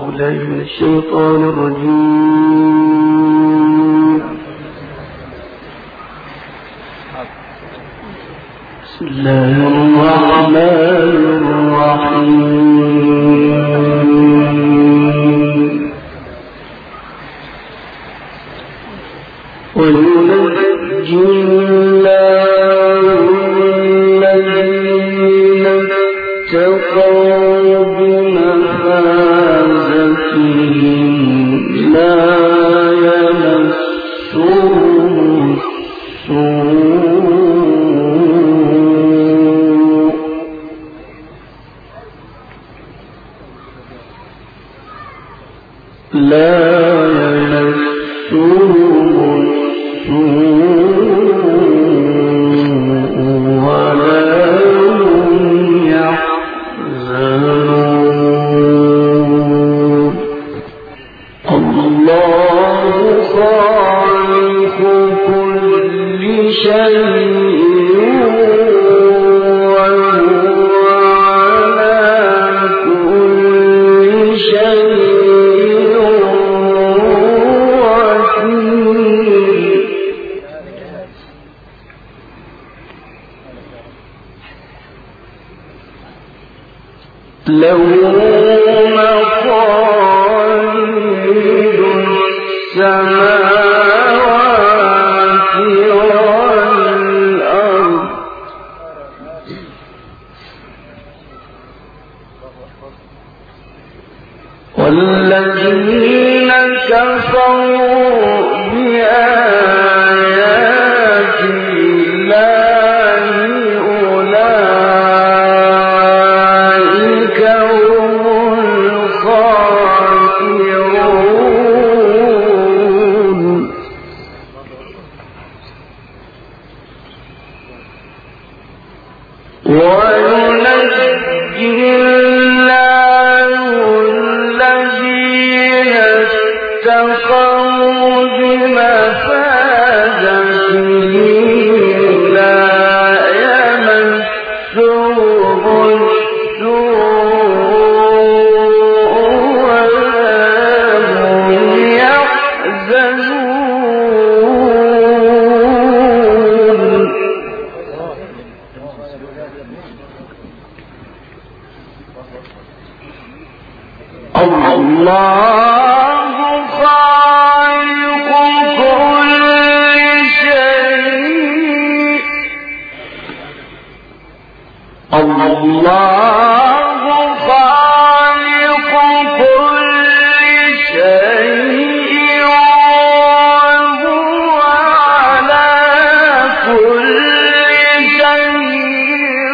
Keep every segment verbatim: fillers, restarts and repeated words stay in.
بالله من الشيطان الرجيم. بسم الله الرحمن الرحيم. وينجي الله الذين اتقوا بمفازتهم لا يمسهم السوء لا يمسهم له مقاليد السماوات والأرض والذين كفروا بآيات الله أولئك هم الخاسرون. وينجي الله الذين اتقوا بمفازتهم لا يمسهم السوء ولا هم يحزنون. الله خالق كل شيء الله خالق كل شيء وهو على كل شيء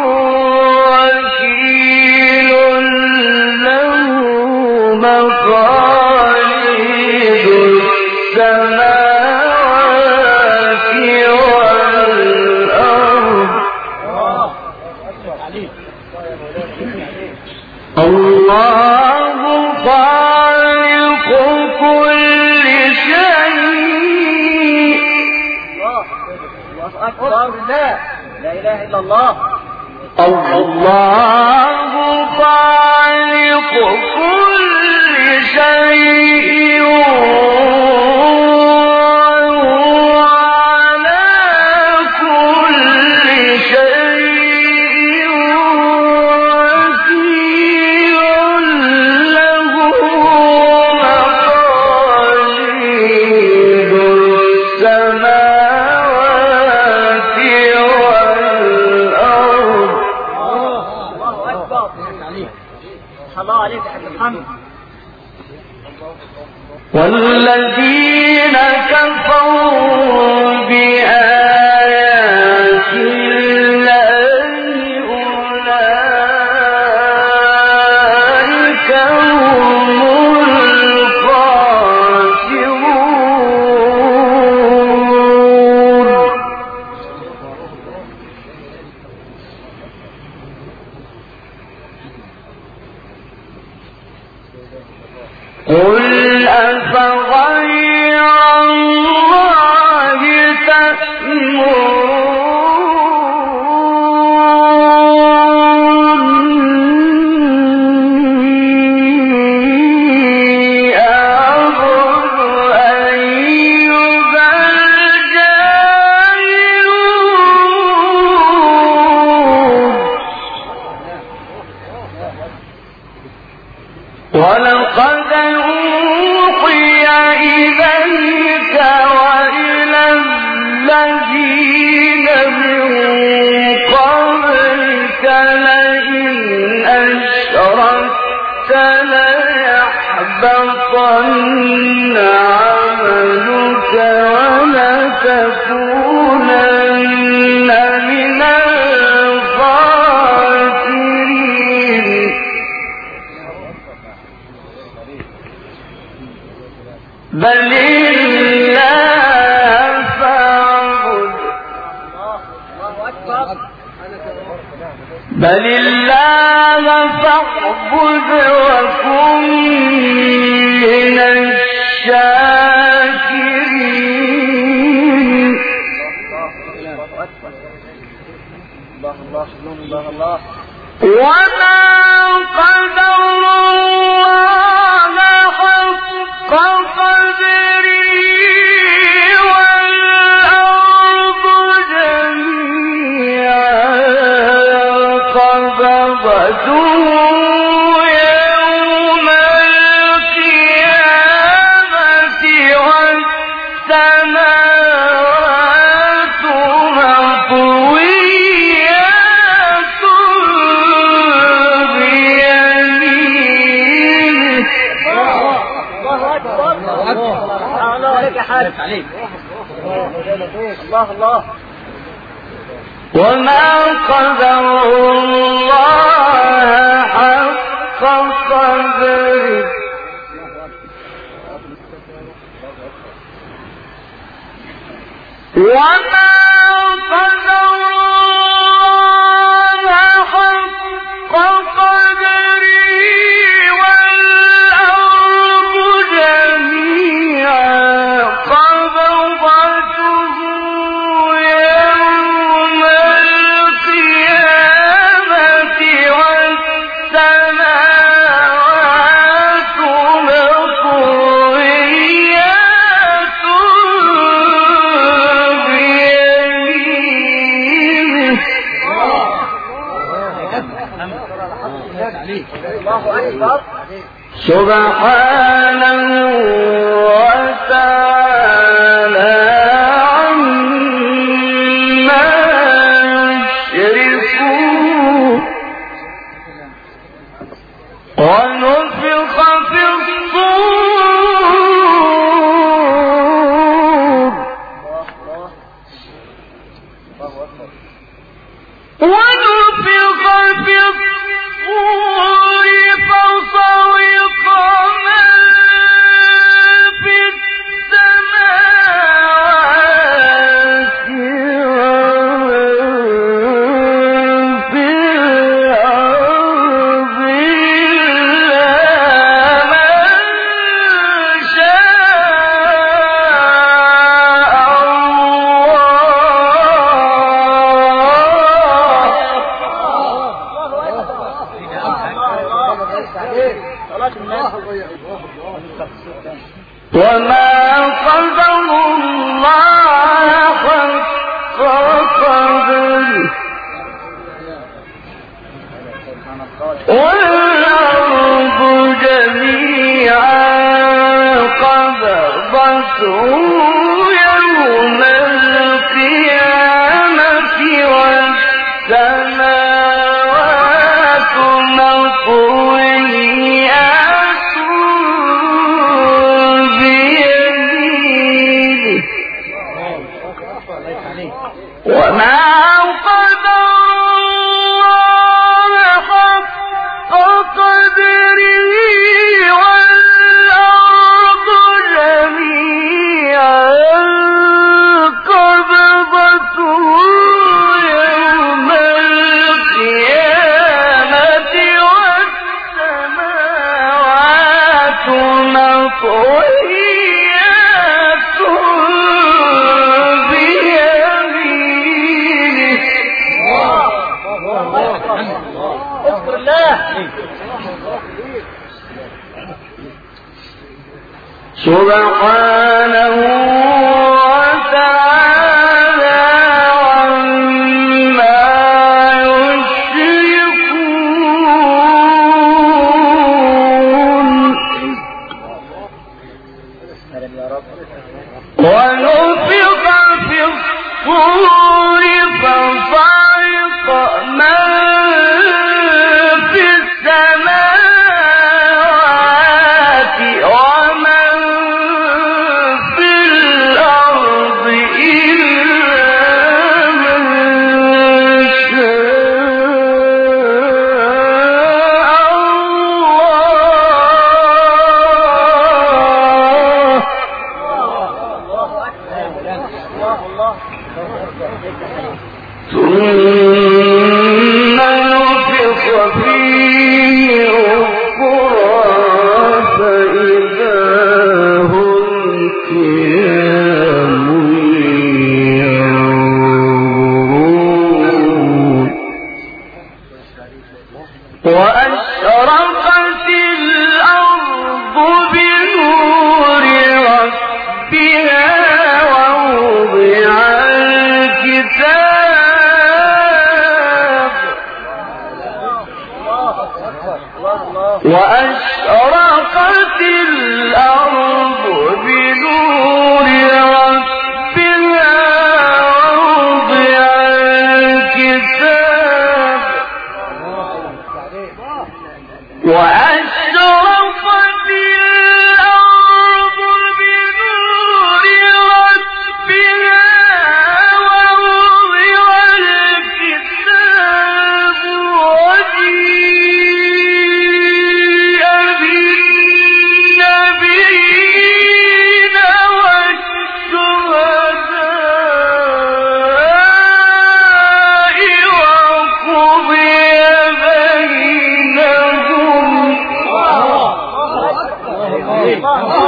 وكيل له مقاليد السماوات والأرض. الله خالق كل شيء. الله أكبر. لا إله إلا الله. الله خالق كل شيء وهو على كل شيء وكيل له مقاليد السماوات والأرض. الله أكبر. الله عليك يا حاج محمد. والذين كفروا بآيات الله أولئك هم الخاسرون. قل أفغير الله تأمروني ولقد أوحي إليك وإلى الذين من قبلك لئن أشركت ليحبطن عملك ولتكونن من الخاسرين بل الله فاعبد بل الله فاعبد وكن من الشاكرين وما قدر الله حق قدره والأرض جميعا قبضته يوم القيامة والسماوات مطويات بيمينه الله عليك يا حاج عليك الله الله وما قدر الله حق قدره وما قدر الله حق قدره والأرض جميعا قبضته يوم القيامة والسماوات مطويات بيمينه الله أكبر سبحانه وتعالى عما يشركون ونفخ في الصور ونفخ في الصور فصوق من في السماوات ومن في الأرض إلا من شاء وما قدر الله حق قدره والأرض جميعا قبضته يوم القيامة والسماوات مطويات بيمينه وما قدر الله حق قدره والأرض جميعا قبضته يوم القيامة والسماوات مطويات بيمينه اذكر الله سبحانه وتعالى عما يشركون عليه.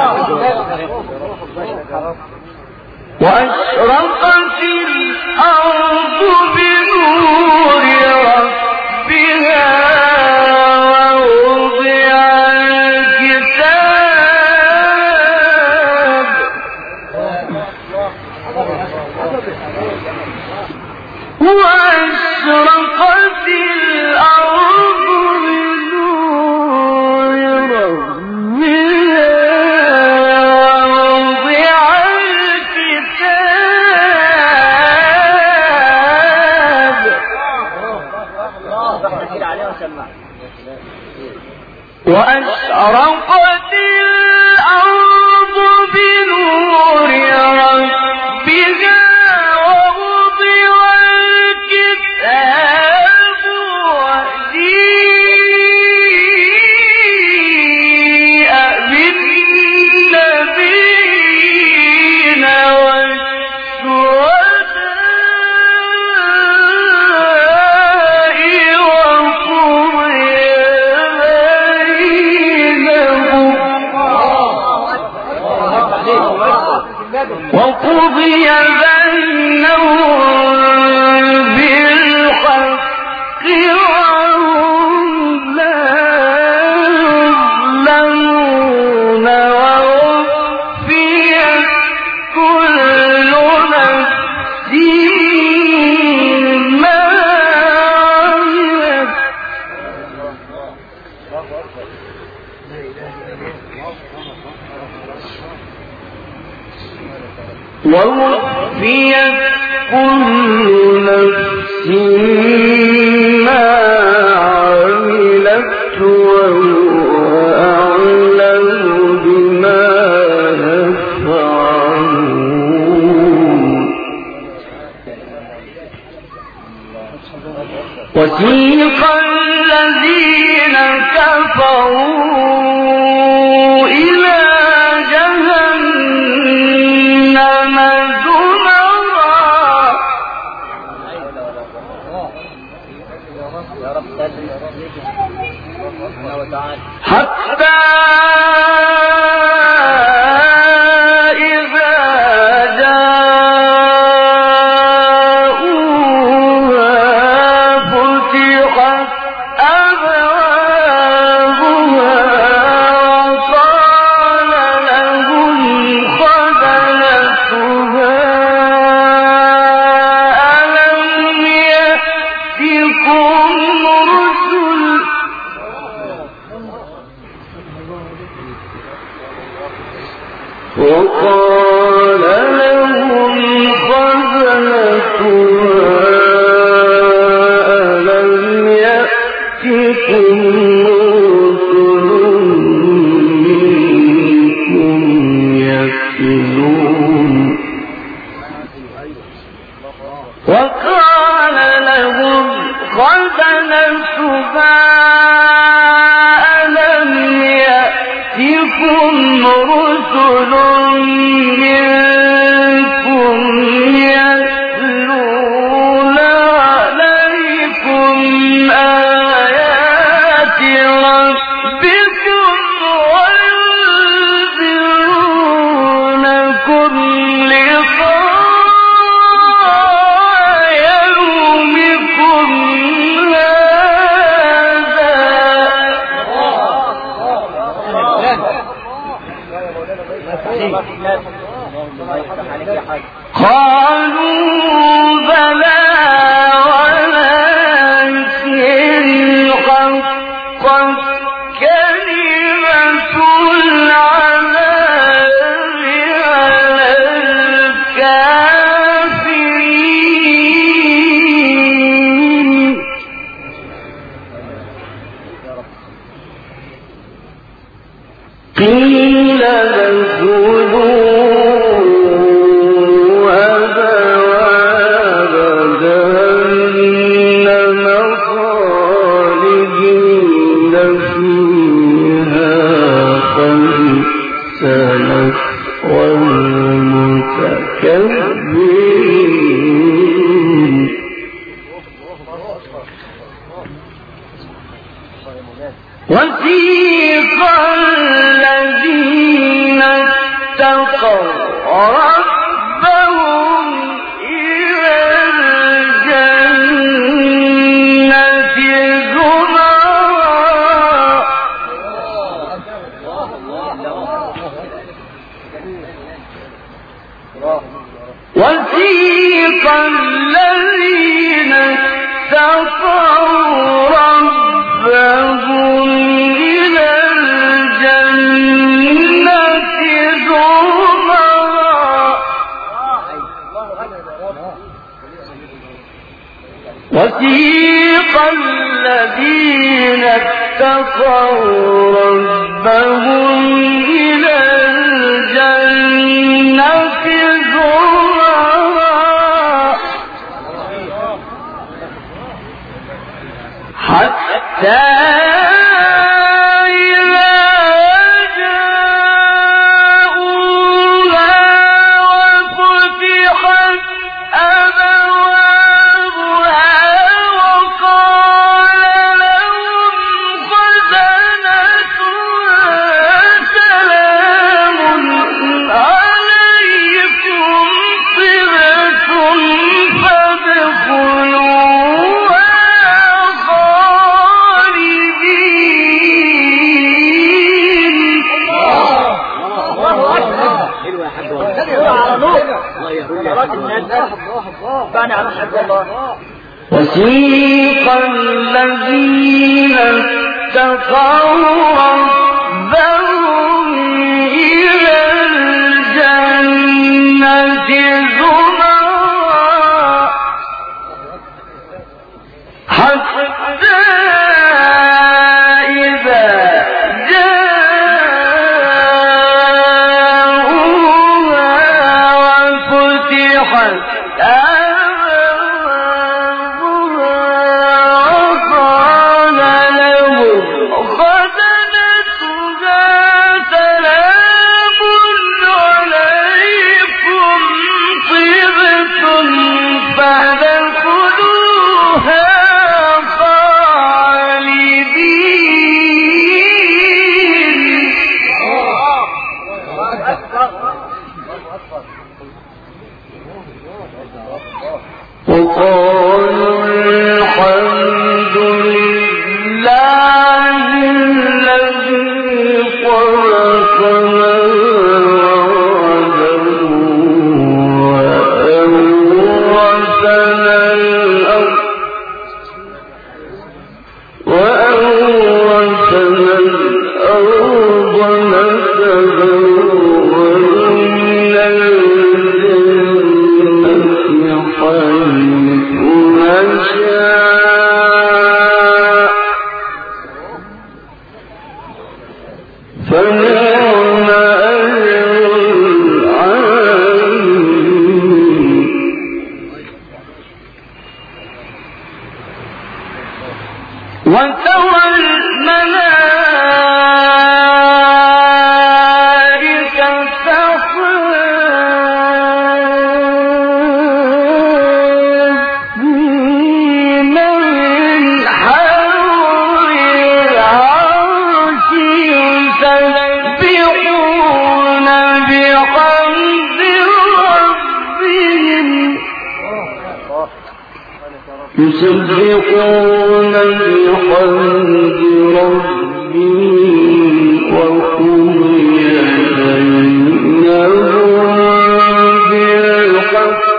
وأشرقت الأرض بنور ربها ووضع الكتاب وأشرقت الأرض بنور ربها ووضع الكتاب وأشرقت الأرض بنور ربها ووضع الكتاب وجيء بالنبيين والشهداء وقضي بينهم بالحق وهم لا يظلمون ووفيت كل نفس ما عملت ووفيت كل نفس ما عملت وهو أعلم بما يفعلون وسيق الذين كفروا إلى جهنم زمرا حتى إذا جاءوها فتحت أبوابها وقال لهم خزنتها ألم يأتكم رسل وقال لهم خزنتها ألم يأتكم رسل منكم يتلون وقال لهم خزنتها ألم يأتكم رسل منكم يتلون عليكم آيات ربكم وينذرونكم لقاء يومكم قالوا بلى ولكن حقت كلمة العذاب على الكافرين قيل ادخلوا والمتكبرين وسيق الذين ربهم إلى الجنة زمرا وسيق الذين اتقوا ربهم إلى الجنة زمرا وسيق الذين اتقوا ربهم إلى الجنة زمرا حتى وسيق الذين اتقوا ربهم إلى الجنة زمرا حتى إذا جاءوها وفتحت وقالوا الحمد لله الذي خلقنا وأورثنا الأرض وأورثنا الأرض نتبوأ من الجنة حيث نشاء فنعم أجر العاملين وترى الملائكة حافين من حول العرش يسبحون بحمد ربهم يسبحون بحمد ربهم وقضي بينهم بالحق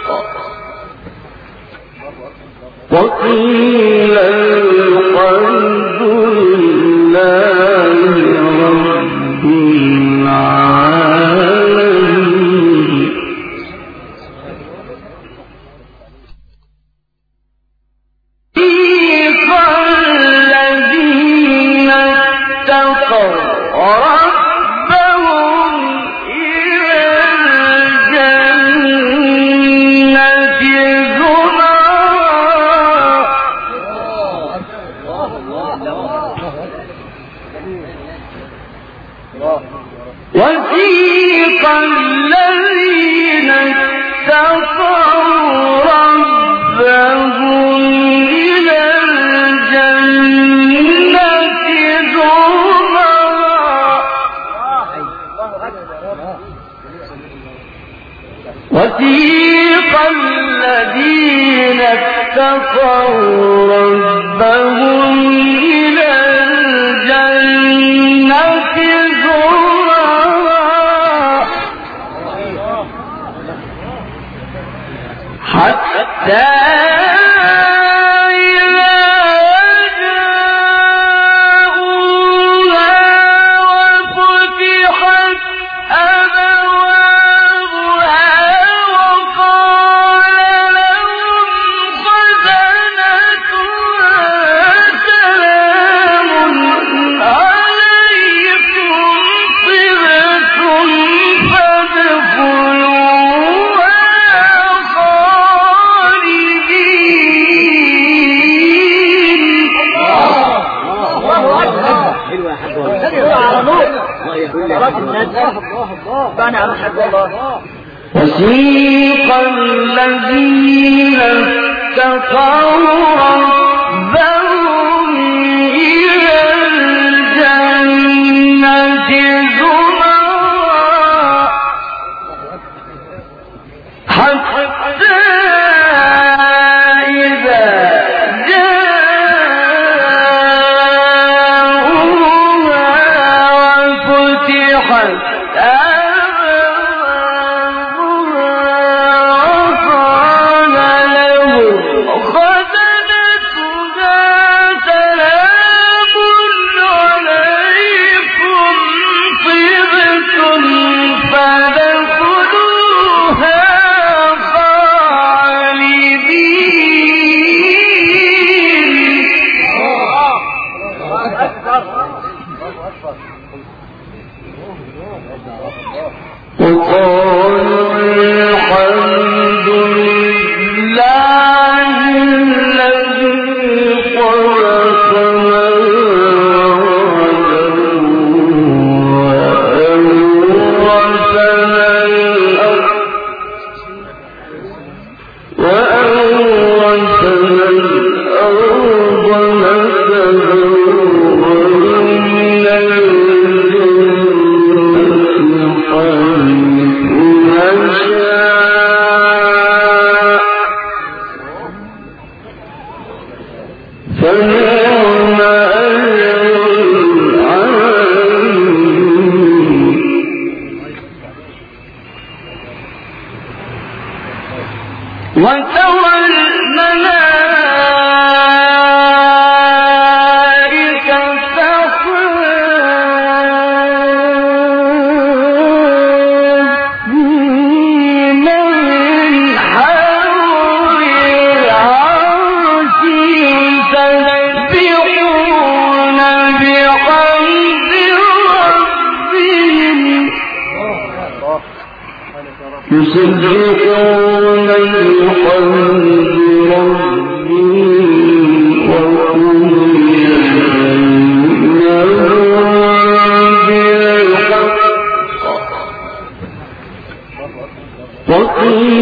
وقيل الحمد لله رب العالمين الذين اتقوا ربهم إلى الجنة زمرا وسيق الذين اتقوا ربهم إلى الجنة زمرا وسيق الذين اتقوا ربهم إلى الجنة زمرا حتى وسيق الذين اتقوا ربهم إلى الجنة زمرا حتى إذا جاءوها وفتحت وترى الملائكة حافين من حول العرش يسبحون بحمد ربهم يسبحون وقيل